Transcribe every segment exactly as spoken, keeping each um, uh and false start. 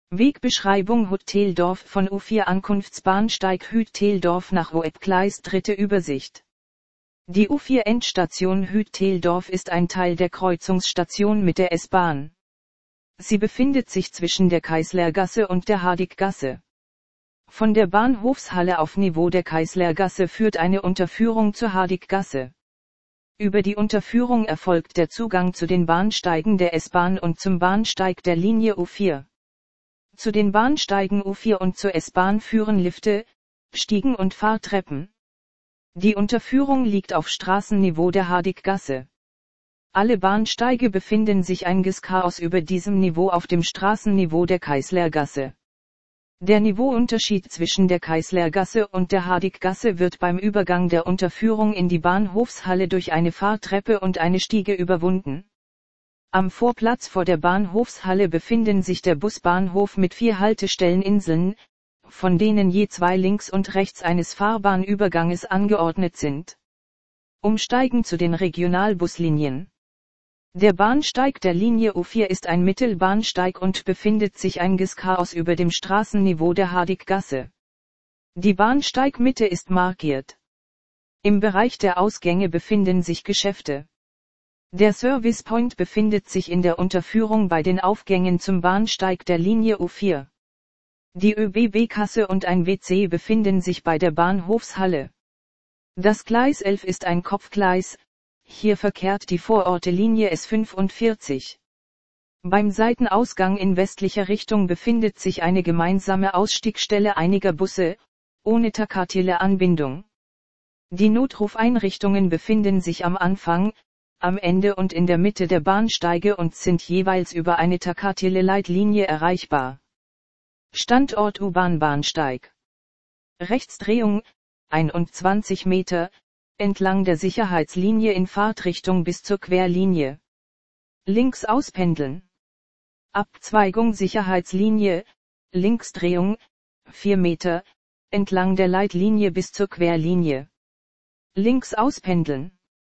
Wegbeschreibung Hotteldorf von U vier Ankunftsbahnsteig Hütteldorf nach Oebgleis dritte Übersicht. Die U vier Endstation Hütteldorf ist ein Teil der Kreuzungsstation mit der S-Bahn. Sie befindet sich zwischen der Kayßlergasse und der Hadiggasse. Von der Bahnhofshalle auf Niveau der Kayßlergasse führt eine Unterführung zur Hadiggasse. Über die Unterführung erfolgt der Zugang zu den Bahnsteigen der S-Bahn und zum Bahnsteig der Linie U vier. Zu den Bahnsteigen U vier und zur S-Bahn führen Lifte, Stiegen und Fahrtreppen. Die Unterführung liegt auf Straßenniveau der Hadiggasse. Alle Bahnsteige befinden sich ein Gäschaos über diesem Niveau auf dem Straßenniveau der Kayßlergasse. Der Niveauunterschied zwischen der Kayßlergasse und der Hadiggasse wird beim Übergang der Unterführung in die Bahnhofshalle durch eine Fahrtreppe und eine Stiege überwunden. Am Vorplatz vor der Bahnhofshalle befinden sich der Busbahnhof mit vier Haltestelleninseln, von denen je zwei links und rechts eines Fahrbahnüberganges angeordnet sind. Umsteigen zu den Regionalbuslinien. Der Bahnsteig der Linie U vier ist ein Mittelbahnsteig und befindet sich ein Gäschaos über dem Straßenniveau der Hadiggasse. Die Bahnsteigmitte ist markiert. Im Bereich der Ausgänge befinden sich Geschäfte. Der Service Point befindet sich in der Unterführung bei den Aufgängen zum Bahnsteig der Linie U vier. Die ÖBB-Kasse und ein W C befinden sich bei der Bahnhofshalle. Das Gleis elf ist ein Kopfgleis, hier verkehrt die Vororte-Linie S fünfundvierzig. Beim Seitenausgang in westlicher Richtung befindet sich eine gemeinsame Ausstiegstelle einiger Busse, ohne Takatiele-Anbindung. Die Notrufeinrichtungen befinden sich am Anfang, am Ende und in der Mitte der Bahnsteige und sind jeweils über eine Takatiele-Leitlinie erreichbar. Standort U-Bahn-Bahnsteig. Rechtsdrehung, einundzwanzig Meter, entlang der Sicherheitslinie in Fahrtrichtung bis zur Querlinie. Links auspendeln. Abzweigung Sicherheitslinie, Linksdrehung, vier Meter, entlang der Leitlinie bis zur Querlinie. Links auspendeln.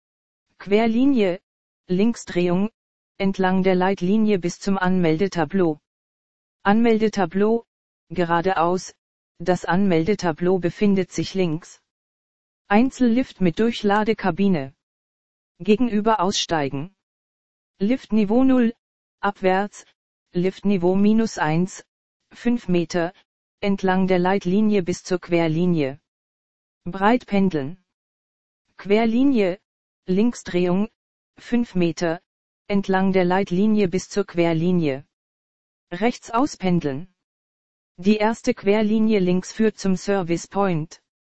Querlinie, Linksdrehung, entlang der Leitlinie bis zum Anmeldetableau. Anmeldetableau, geradeaus, das Anmeldetableau befindet sich links. Einzellift mit Durchladekabine. Gegenüber aussteigen. Liftniveau null, abwärts, Liftniveau minus eins, fünf Meter, entlang der Leitlinie bis zur Querlinie. Breit pendeln. Querlinie, Linksdrehung, fünf Meter, entlang der Leitlinie bis zur Querlinie. Rechts auspendeln. Die erste Querlinie links führt zum Service Point.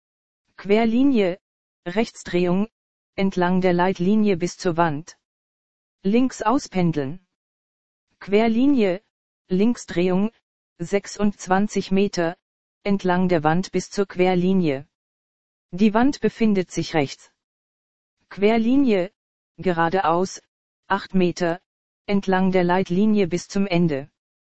Querlinie, Rechtsdrehung, entlang der Leitlinie bis zur Wand. Links auspendeln. Querlinie, Linksdrehung, sechsundzwanzig Meter, entlang der Wand bis zur Querlinie. Die Wand befindet sich rechts. Querlinie, geradeaus, acht Meter, entlang der Leitlinie bis zum Ende.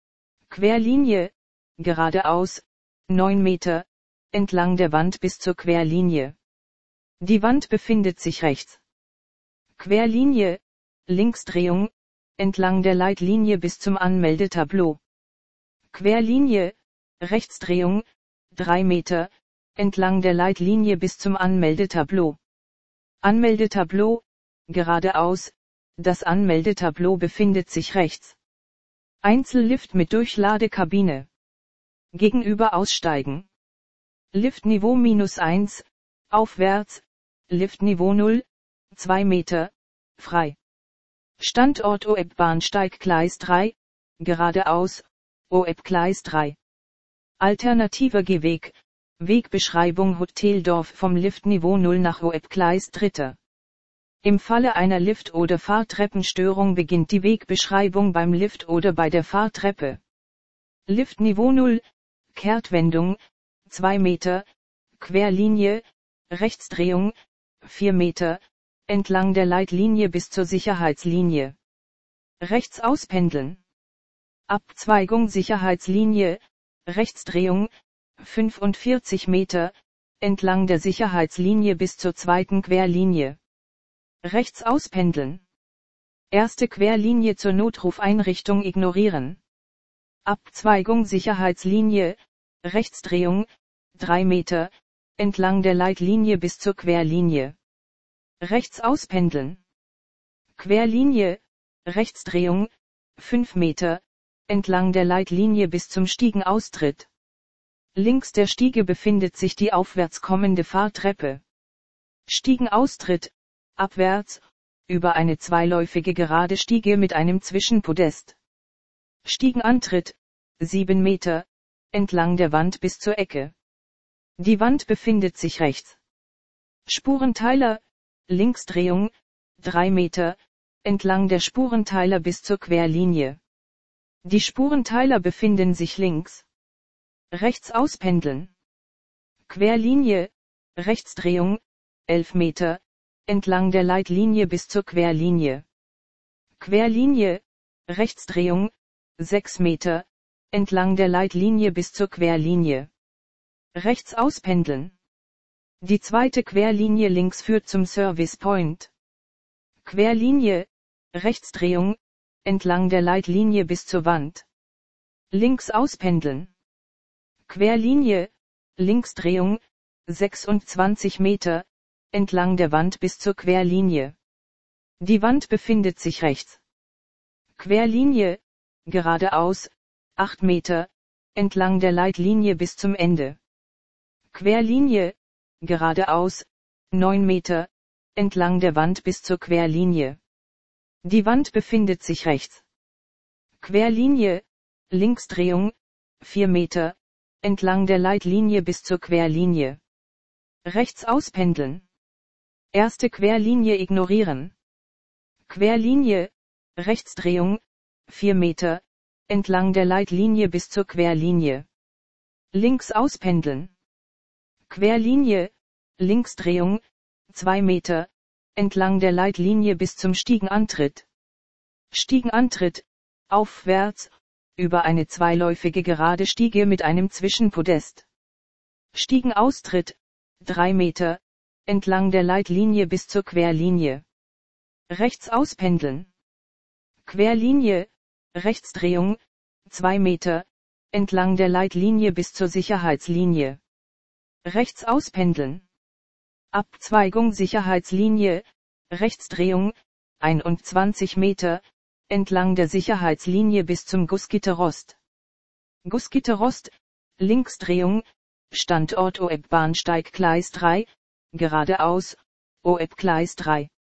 Querlinie, geradeaus, neun Meter, entlang der Wand bis zur Querlinie. Die Wand befindet sich rechts. Querlinie, Linksdrehung, entlang der Leitlinie bis zum Anmeldetableau. Querlinie, Rechtsdrehung, drei Meter, entlang der Leitlinie bis zum Anmeldetableau. Anmeldetableau, geradeaus, das Anmeldetableau befindet sich rechts. Einzellift mit Durchladekabine. Gegenüber aussteigen. Liftniveau minus eins, aufwärts, Liftniveau null, zwei Meter, frei. Standort Oebbahnsteig Gleis drei, geradeaus, Oebgleis drei. Alternativer Gehweg, Wegbeschreibung Hotteldorf vom Liftniveau null nach Oebgleis drei. Im Falle einer Lift- oder Fahrtreppenstörung beginnt die Wegbeschreibung beim Lift oder bei der Fahrtreppe. Liftniveau null, Kehrtwendung, zwei Meter, Querlinie, Rechtsdrehung, vier Meter, entlang der Leitlinie bis zur Sicherheitslinie. Rechts auspendeln. Abzweigung Sicherheitslinie, Rechtsdrehung, fünfundvierzig Meter, entlang der Sicherheitslinie bis zur zweiten Querlinie. Rechts auspendeln. Erste Querlinie zur Notrufeinrichtung ignorieren. Abzweigung Sicherheitslinie, Rechtsdrehung, drei Meter, entlang der Leitlinie bis zur Querlinie. Rechts auspendeln. Querlinie, Rechtsdrehung, fünf Meter, entlang der Leitlinie bis zum Stiegenaustritt. Links der Stiege befindet sich die aufwärts kommende Fahrtreppe. Stiegenaustritt, abwärts, über eine zweiläufige gerade Stiege mit einem Zwischenpodest. Stiegenantritt, sieben Meter, entlang der Wand bis zur Ecke. Die Wand befindet sich rechts. Spurenteiler, Linksdrehung, drei Meter, entlang der Spurenteiler bis zur Querlinie. Die Spurenteiler befinden sich links. Rechts auspendeln. Querlinie, Rechtsdrehung, elf Meter, entlang der Leitlinie bis zur Querlinie. Querlinie, Rechtsdrehung, sechs Meter, entlang der Leitlinie bis zur Querlinie. Rechts auspendeln. Die zweite Querlinie links führt zum Service Point. Querlinie, Rechtsdrehung, entlang der Leitlinie bis zur Wand. Links auspendeln. Querlinie, Linksdrehung, sechsundzwanzig Meter, entlang der Wand bis zur Querlinie. Die Wand befindet sich rechts. Querlinie, geradeaus, acht Meter, entlang der Leitlinie bis zum Ende. Querlinie, geradeaus, neun Meter, entlang der Wand bis zur Querlinie. Die Wand befindet sich rechts. Querlinie, Linksdrehung, vier Meter, entlang der Leitlinie bis zur Querlinie. Rechts auspendeln. Erste Querlinie ignorieren. Querlinie, Rechtsdrehung, vier Meter, entlang der Leitlinie bis zur Querlinie. Links auspendeln. Querlinie, Linksdrehung, zwei Meter, entlang der Leitlinie bis zum Stiegenantritt. Stiegenantritt, aufwärts, über eine zweiläufige gerade Stiege mit einem Zwischenpodest. Stiegenaustritt, drei Meter, entlang der Leitlinie bis zur Querlinie. Rechts auspendeln. Querlinie, Rechtsdrehung, zwei Meter, entlang der Leitlinie bis zur Sicherheitslinie. Rechts auspendeln. Abzweigung Sicherheitslinie, Rechtsdrehung, einundzwanzig Meter, entlang der Sicherheitslinie bis zum Gussgitterrost. Gussgitterrost, Linksdrehung, Standort O E B Bahnsteig Gleis drei, geradeaus, O E B Gleis drei.